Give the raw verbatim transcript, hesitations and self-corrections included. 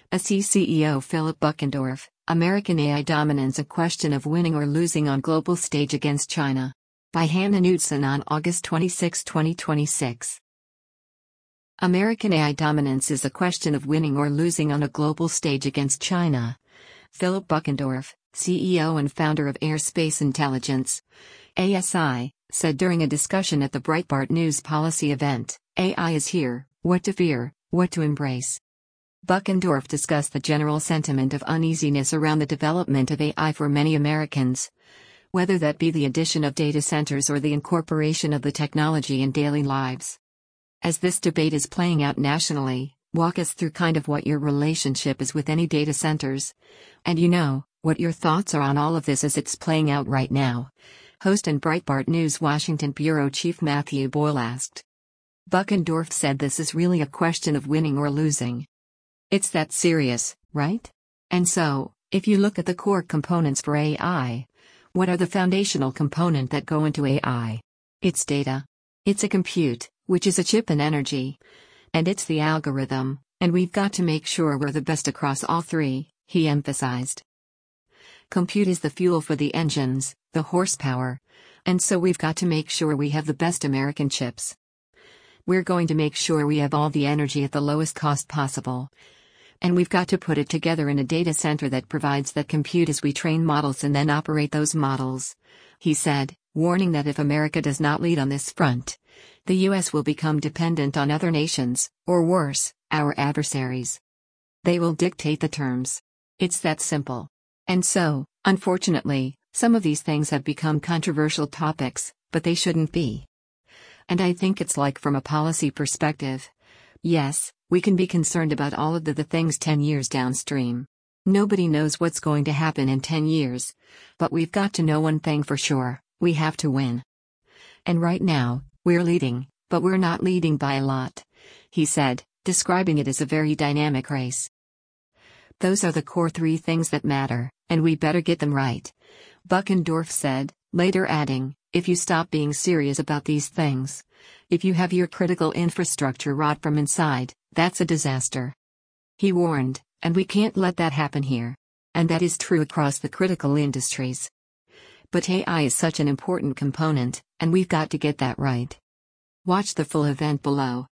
A C C E O Philip Buckendorf, American A I Dominance: A Question of Winning or Losing on Global Stage Against China. By Hannah Knudsen on August twenty-sixth, twenty twenty-six. American A I dominance is a question of winning or losing on a global stage against China. Philip Buckendorf, C E O and founder of Airspace Intelligence, A S I, said during a discussion at the Breitbart News policy event, "A I is here, what to fear, what to embrace." Buckendorf discussed the general sentiment of uneasiness around the development of A I for many Americans, whether that be the addition of data centers or the incorporation of the technology in daily lives. As this debate is playing out nationally, walk us through kind of what your relationship is with any data centers, and you know, what your thoughts are on all of this as it's playing out right now. Host and Breitbart News Washington Bureau Chief Matthew Boyle asked. Buckendorf said this is really a question of winning or losing. It's that serious, right? And so, if you look at the core components for A I, what are the foundational components that go into A I? It's data. It's a compute, which is a chip and energy. And it's the algorithm, and we've got to make sure we're the best across all three, he emphasized. Compute is the fuel for the engines, the horsepower. And so we've got to make sure we have the best American chips. We're going to make sure we have all the energy at the lowest cost possible. And we've got to put it together in a data center that provides that compute as we train models and then operate those models, he said, warning that if America does not lead on this front, the U S will become dependent on other nations, or worse, our adversaries. They will dictate the terms. It's that simple. And so, unfortunately, some of these things have become controversial topics, but they shouldn't be. And I think it's like from a policy perspective. Yes, we can be concerned about all of the, the things ten years downstream. Nobody knows what's going to happen in ten years. But we've got to know one thing for sure, we have to win. And right now, we're leading, but we're not leading by a lot, he said, describing it as a very dynamic race. Those are the core three things that matter, and we better get them right, Buckendorf said, later adding, if you stop being serious about these things, if you have your critical infrastructure rot from inside, that's a disaster. He warned, and we can't let that happen here. And that is true across the critical industries. But A I is such an important component, and we've got to get that right. Watch the full event below.